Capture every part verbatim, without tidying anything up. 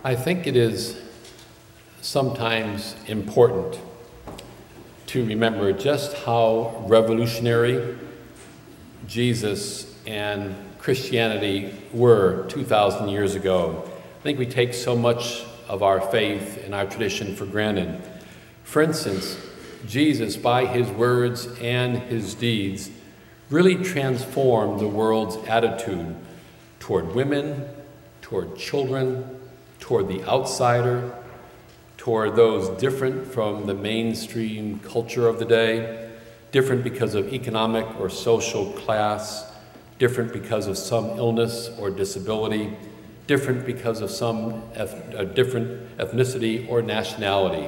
I think it is sometimes important to remember just how revolutionary Jesus and Christianity were two thousand years ago. I think we take so much of our faith and our tradition for granted. For instance, Jesus, by his words and his deeds, really transformed the world's attitude toward women, toward children, toward the outsider, toward those different from the mainstream culture of the day, different because of economic or social class, different because of some illness or disability, different because of some eth- a different ethnicity or nationality.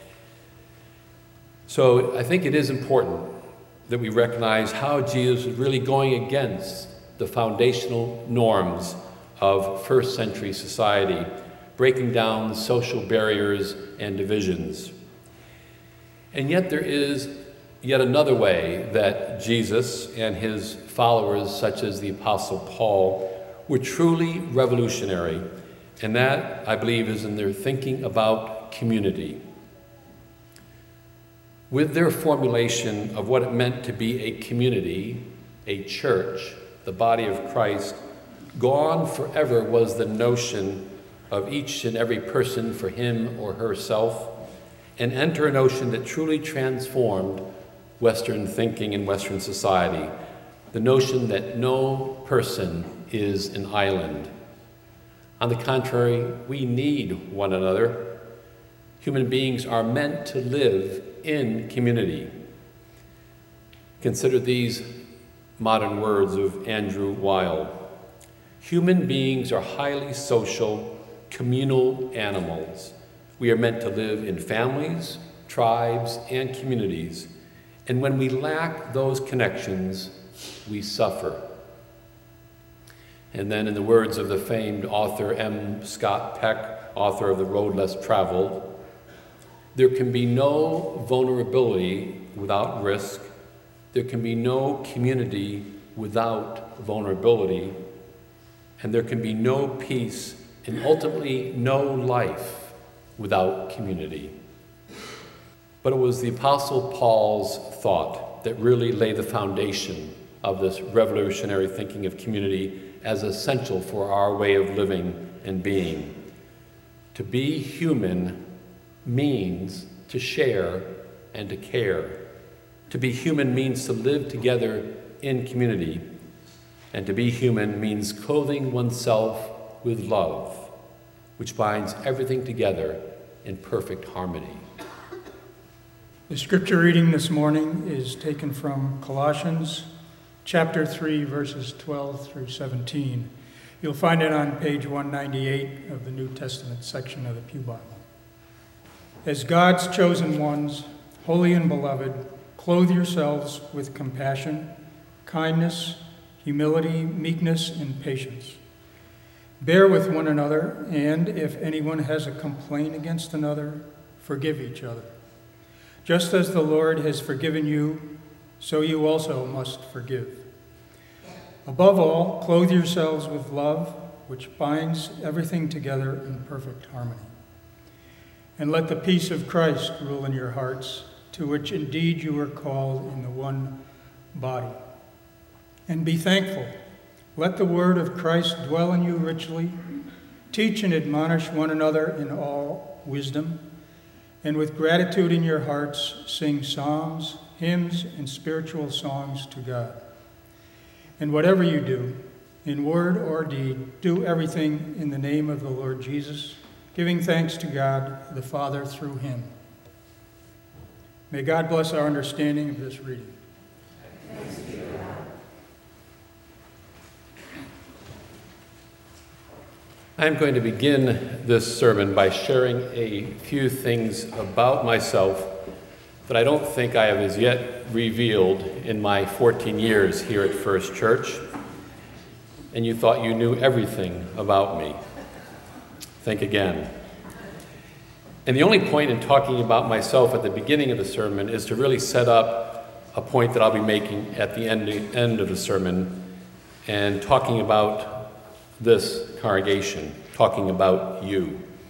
So I think it is important that we recognize how Jesus was really going against the foundational norms of first century society, breaking down social barriers and divisions. And yet there is yet another way that Jesus and his followers, such as the Apostle Paul, were truly revolutionary, and that, I believe, is in their thinking about community. With their formulation of what it meant to be a community, a church, the body of Christ, gone forever was the notion of each and every person for him or herself, and enter a notion that truly transformed Western thinking and Western society, the notion that no person is an island. On the contrary, we need one another. Human beings are meant to live in community. Consider these modern words of Andrew Weil. Human beings are highly social, communal animals. We are meant to live in families, tribes, and communities. And when we lack those connections, we suffer. And then in the words of the famed author M. Scott Peck, author of The Road Less Traveled, there can be no vulnerability without risk. There can be no community without vulnerability. And there can be no peace and ultimately no life without community. But it was the Apostle Paul's thought that really laid the foundation of this revolutionary thinking of community as essential for our way of living and being. To be human means to share and to care. To be human means to live together in community. And to be human means clothing oneself with love, which binds everything together in perfect harmony. The scripture reading this morning is taken from Colossians chapter three, verses twelve through seventeen. You'll find it on page one ninety-eight of the New Testament section of the Pew Bible. As God's chosen ones, holy and beloved, clothe yourselves with compassion, kindness, humility, meekness, and patience. Bear with one another, and if anyone has a complaint against another, forgive each other. Just as the Lord has forgiven you, so you also must forgive. Above all, clothe yourselves with love, which binds everything together in perfect harmony. And let the peace of Christ rule in your hearts, to which indeed you are called in the one body. And be thankful. Let the word of Christ dwell in you richly. Teach and admonish one another in all wisdom. And with gratitude in your hearts, sing psalms, hymns, and spiritual songs to God. And whatever you do, in word or deed, do everything in the name of the Lord Jesus, giving thanks to God the Father through him. May God bless our understanding of this reading. Thanks be to God. I'm going to begin this sermon by sharing a few things about myself that I don't think I have as yet revealed in my fourteen years here at First Church. And you thought you knew everything about me. Think again. And the only point in talking about myself at the beginning of the sermon is to really set up a point that I'll be making at the end, end of the sermon and talking about this congregation, talking about you.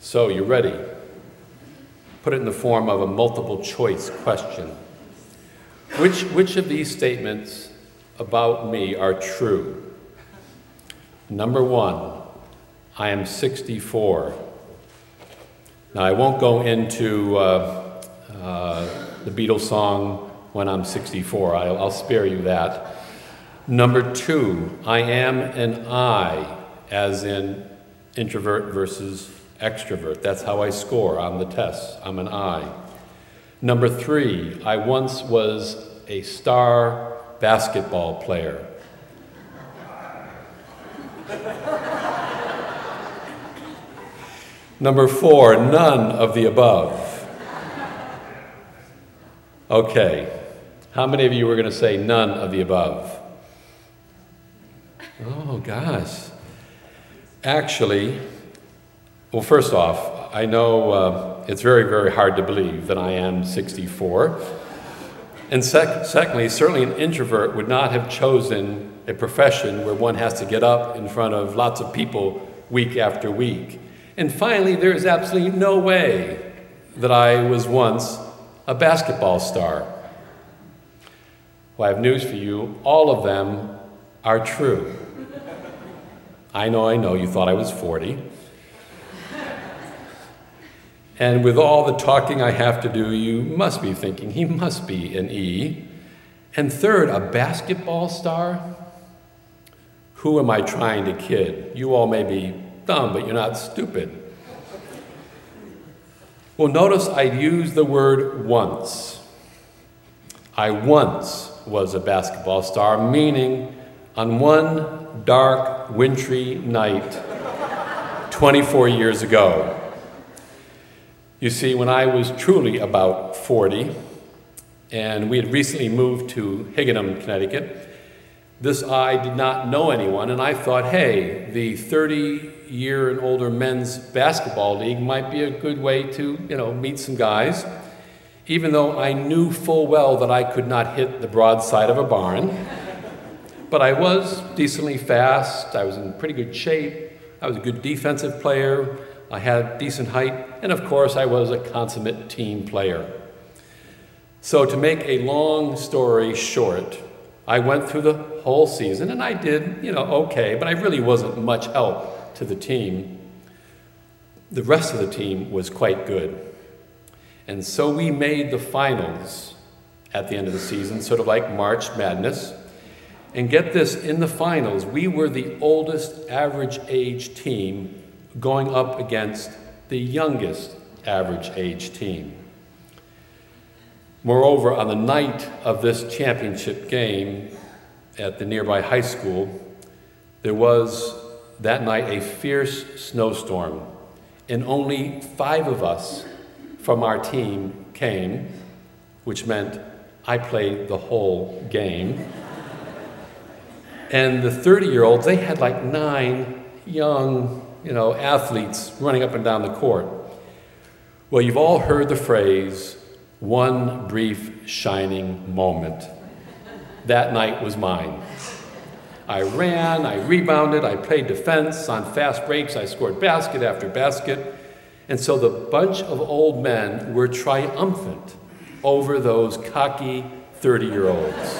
So, you ready? Put it in the form of a multiple choice question. Which, which of these statements about me are true? Number one, I am sixty-four. Now, I won't go into uh, uh, the Beatles song, When I'm sixty-four. I'll, I'll spare you that. Number two, I am an I, as in introvert versus extrovert. That's how I score on the tests. I'm an I. Number three, I once was a star basketball player. Number four, none of the above. Okay, how many of you were going to say none of the above? Oh, gosh. Actually, well, first off, I know uh, it's very, very hard to believe that I am sixty-four. And sec secondly, certainly an introvert would not have chosen a profession where one has to get up in front of lots of people week after week. And finally, there is absolutely no way that I was once a basketball star. Well, I have news for you. All of them are true. I know, I know, you thought I was forty. And with all the talking I have to do, you must be thinking, he must be an E. And third, a basketball star? Who am I trying to kid? You all may be dumb, but you're not stupid. Well, notice I used the word once. I once was a basketball star, meaning on one dark, wintry night twenty-four years ago. You see, when I was truly about forty, and we had recently moved to Higganum, Connecticut, this I did not know anyone, and I thought, hey, the thirty-year and older men's basketball league might be a good way to, you know, meet some guys, even though I knew full well that I could not hit the broadside of a barn. But I was decently fast, I was in pretty good shape, I was a good defensive player, I had decent height, and of course I was a consummate team player. So to make a long story short, I went through the whole season and I did, you know, okay, but I really wasn't much help to the team. The rest of the team was quite good. And so we made the finals at the end of the season, sort of like March Madness. And get this, in the finals, we were the oldest average age team going up against the youngest average age team. Moreover, on the night of this championship game at the nearby high school, there was that night a fierce snowstorm, and only five of us from our team came, which meant I played the whole game. And the thirty-year-olds, they had like nine young, you know, athletes running up and down the court. Well, you've all heard the phrase, one brief shining moment. That night was mine. I ran, I rebounded, I played defense. On fast breaks, I scored basket after basket. And so the bunch of old men were triumphant over those cocky thirty-year-olds.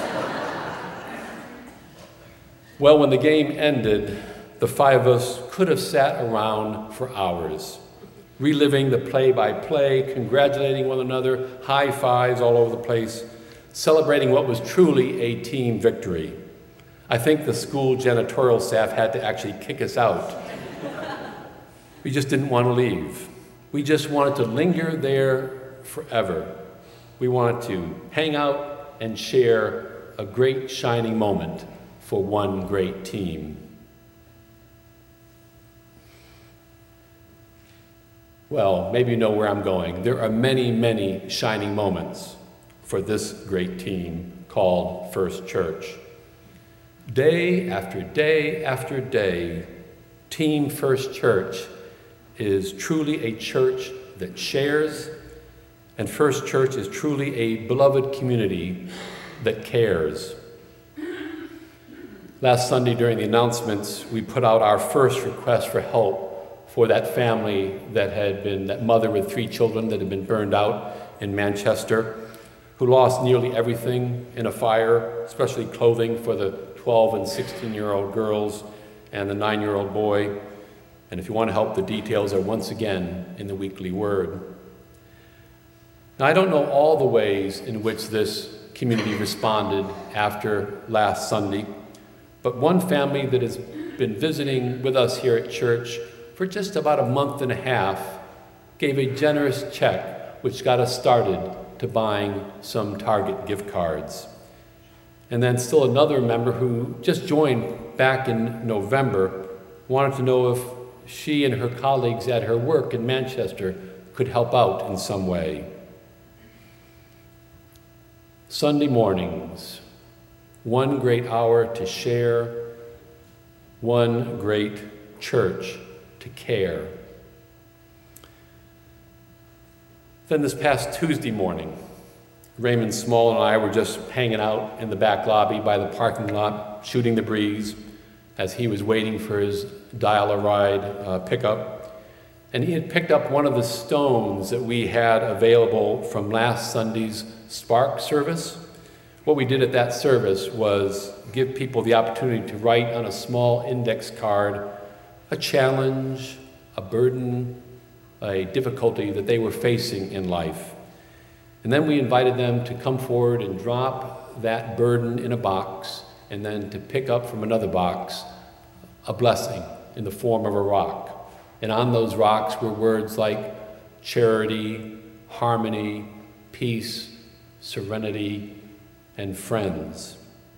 Well, when the game ended, the five of us could have sat around for hours, reliving the play-by-play, congratulating one another, high fives all over the place, celebrating what was truly a team victory. I think the school janitorial staff had to actually kick us out. We just didn't want to leave. We just wanted to linger there forever. We wanted to hang out and share a great shining moment for one great team. Well, maybe you know where I'm going. There are many, many shining moments for this great team called First Church. Day after day after day, Team First Church is truly a church that shares, and First Church is truly a beloved community that cares. Last Sunday during the announcements, we put out our first request for help for that family that had been, that mother with three children that had been burned out in Manchester, who lost nearly everything in a fire, especially clothing for the twelve and sixteen-year-old girls and the nine-year-old boy. And if you want to help, the details are once again in the Weekly Word. Now, I don't know all the ways in which this community responded after last Sunday, but one family that has been visiting with us here at church for just about a month and a half gave a generous check which got us started to buying some Target gift cards. And then still another member who just joined back in November wanted to know if she and her colleagues at her work in Manchester could help out in some way. Sunday mornings, one great hour to share, one great church to care. Then this past Tuesday morning, Raymond Small and I were just hanging out in the back lobby by the parking lot, shooting the breeze as he was waiting for his dial-a-ride uh, pickup. And he had picked up one of the stones that we had available from last Sunday's Spark service. What we did at that service was give people the opportunity to write on a small index card a challenge, a burden, a difficulty that they were facing in life. And then we invited them to come forward and drop that burden in a box, and then to pick up from another box a blessing in the form of a rock. And on those rocks were words like charity, harmony, peace, serenity, and friends.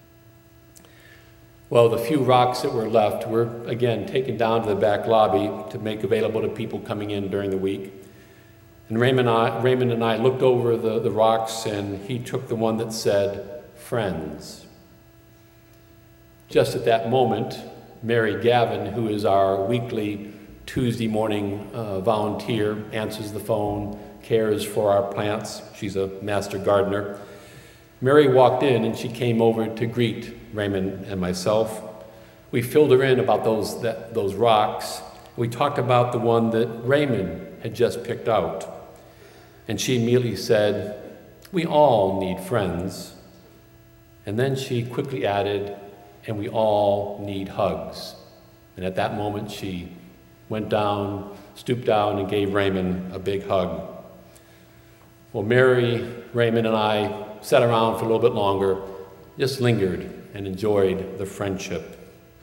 Well, the few rocks that were left were, again, taken down to the back lobby to make available to people coming in during the week. And Raymond and I, Raymond and I looked over the, the rocks, and he took the one that said, friends. Just at that moment, Mary Gavin, who is our weekly Tuesday morning uh, volunteer, answers the phone, cares for our plants. She's a master gardener. Mary walked in and she came over to greet Raymond and myself. We filled her in about those, that, those rocks. We talked about the one that Raymond had just picked out. And she immediately said, we all need friends. And then she quickly added, and we all need hugs. And at that moment she went down, stooped down, and gave Raymond a big hug. Well, Mary, Raymond, and I sat around for a little bit longer, just lingered and enjoyed the friendship.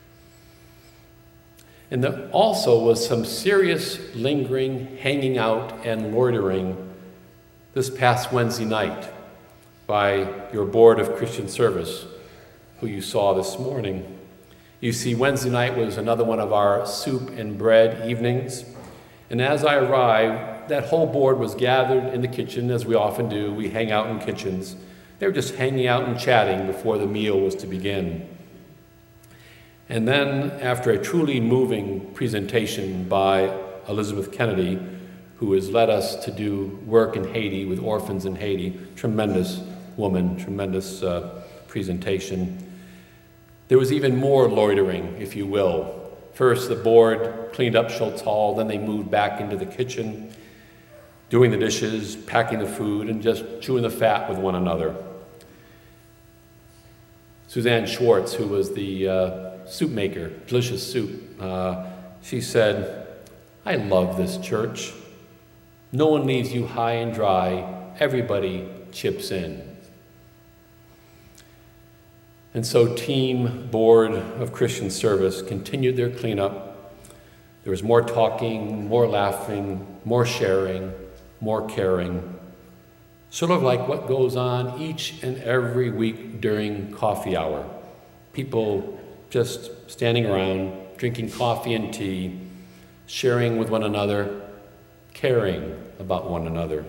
And there also was some serious lingering, hanging out, and loitering this past Wednesday night by your Board of Christian Service, who you saw this morning. You see, Wednesday night was another one of our soup and bread evenings. And as I arrived, that whole board was gathered in the kitchen, as we often do. We hang out in kitchens. They were just hanging out and chatting before the meal was to begin. And then, after a truly moving presentation by Elizabeth Kennedy, who has led us to do work in Haiti with orphans in Haiti, tremendous woman, tremendous uh, presentation. There was even more loitering, if you will. First, the board cleaned up Schultz Hall, then they moved back into the kitchen, doing the dishes, packing the food, and just chewing the fat with one another. Suzanne Schwartz, who was the uh, soup maker, delicious soup, uh, she said, I love this church. No one leaves you high and dry. Everybody chips in. And so Team Board of Christian Service continued their cleanup. There was more talking, more laughing, more sharing, more caring. Sort of like what goes on each and every week during coffee hour. People just standing around, drinking coffee and tea, sharing with one another, caring about one another.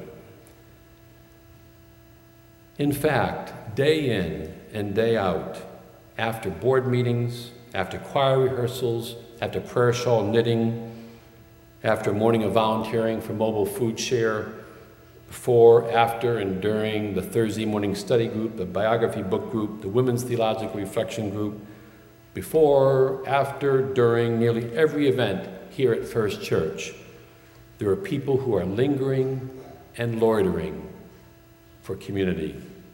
In fact, day in and day out, after board meetings, after choir rehearsals, after prayer shawl knitting, after a morning of volunteering for mobile food share, before, after, and during the Thursday morning study group, the biography book group, the women's theological reflection group, before, after, during nearly every event, here at First Church, there are people who are lingering and loitering for community.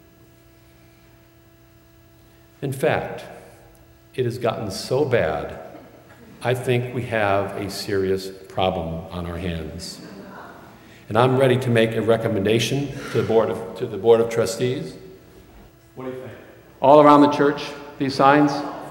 In fact, it has gotten so bad, I think we have a serious problem on our hands. And I'm ready to make a recommendation to the Board of, to the Board of Trustees. What do you think? All around the church, these signs?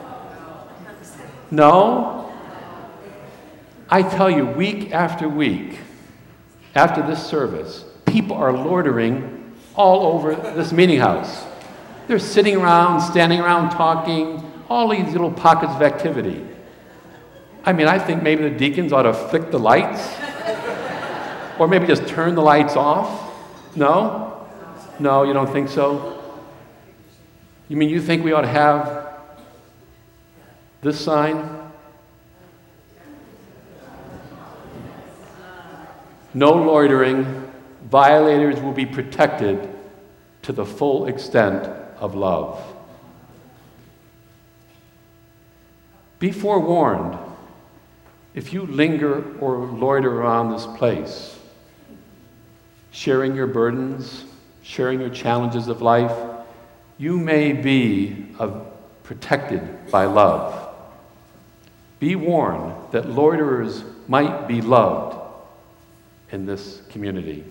No? I tell you, week after week, after this service, people are loitering all over this meeting house. They're sitting around, standing around, talking, all these little pockets of activity. I mean, I think maybe the deacons ought to flick the lights, or maybe just turn the lights off. No? No, you don't think so? You mean you think we ought to have this sign? No loitering. Violators will be protected to the full extent of love. Be forewarned, if you linger or loiter around this place, sharing your burdens, sharing your challenges of life, you may be uh, protected by love. Be warned that loiterers might be loved in this community.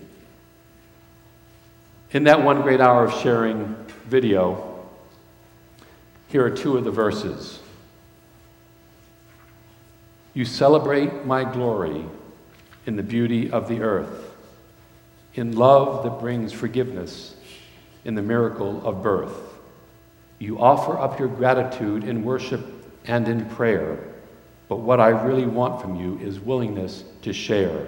In that one great hour of sharing video, here are two of the verses. You celebrate my glory in the beauty of the earth, in love that brings forgiveness, in the miracle of birth. You offer up your gratitude in worship and in prayer, but what I really want from you is willingness to share.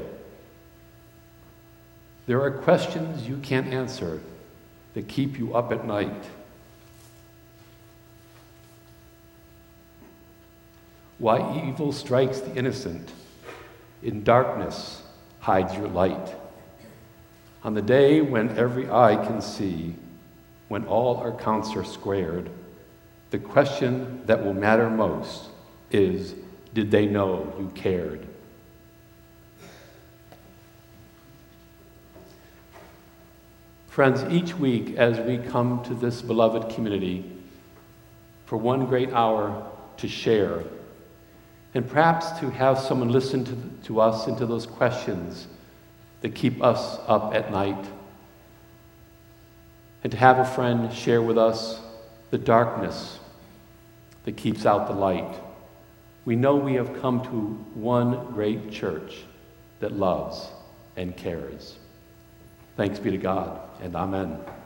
There are questions you can't answer that keep you up at night. Why evil strikes the innocent, in darkness hides your light. On the day when every eye can see, when all our counts are squared, the question that will matter most is, did they know you cared? Friends, each week as we come to this beloved community for one great hour to share, and perhaps to have someone listen to, to us and to those questions that keep us up at night, and to have a friend share with us the darkness that keeps out the light. We know we have come to one great church that loves and cares. Thanks be to God, and amen.